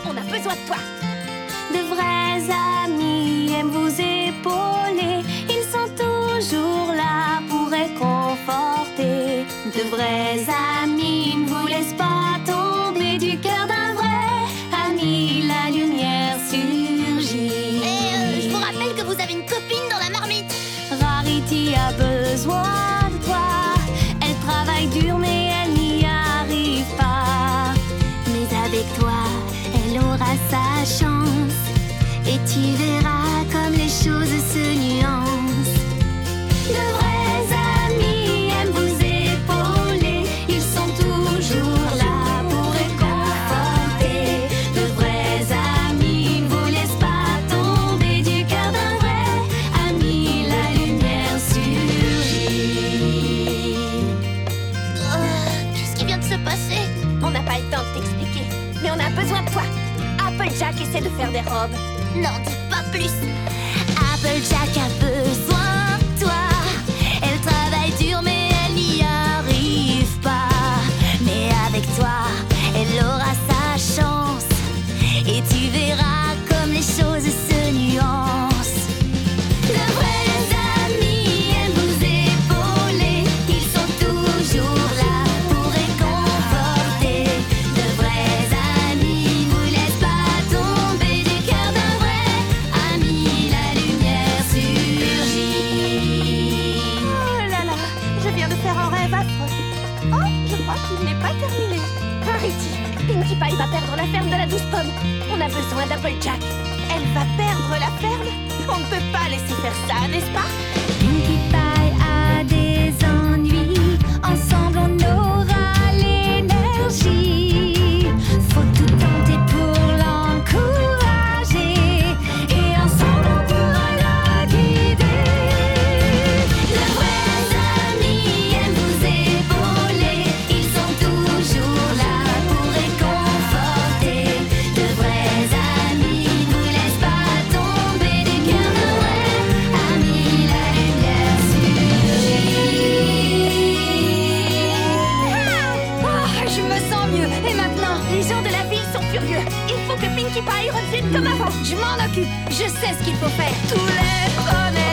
On a besoin de toi. De vrais amis aiment vous épauler. Ils sont toujours là pour réconforter. De vrais amis ne vous laissent pas tomber. Du cœur d'un vrai ami, la lumière surgit. Et je vous rappelle que vous avez une copine dans la marmite. Rarity a besoin de toi. Elle travaille dur mais elle n'y arrive pas. Mais avec toi, elle aura sa chance. Et tu verras comme les choses se nuancent. De vrais amis aiment vous épauler. Ils sont toujours là pour réconforter. De vrais amis ne vous laissent pas tomber. Du cœur d'un vrai ami, la lumière surgit. Qu'est-ce qui vient de se passer? On n'a pas le temps de t'expliquer, mais on a besoin de toi. Applejack essaie de faire des robes. N'en dis pas plus. Applejack a besoin de toi. Elle travaille dur mais elle n'y arrive pas. Mais avec toi, elle aura sa chance. Et tu verras comme les choses se nuancent. De vrais amis aiment vous épauler. Ils sont toujours là pour réconforter. De vrais amis ne vous laissent pas tomber. Du cœur d'un vrai ami, la lumière surgit. Oh là là, je viens de faire un rêve affreux. Oh, je crois qu'il n'est pas terminé. Rarity, Pinkie Pie va perdre la ferme de la 12 pommes. On a besoin d'Applejack. Elle va perdre la ferme? On ne peut pas laisser faire ça, n'est-ce pas? Pinkie Pie a des ennuis. Ensemble on aura l'énergie. Faut tout tenter pour l'encourager. Et ensemble on pourra la guider. De vrais amis aiment vous épauler. Ils sont toujours là pour réconforter. De vrais amis ne vous laissent pas tomber. Du cœur d'un vrai ami, la lumière surgit. Oh, je me sens mieux. Et maintenant, les gens de la ville sont furieux. Il faut que Pinkie Pie revienne comme avant. Je m'en occupe. Je sais ce qu'il faut faire. Tous les premiers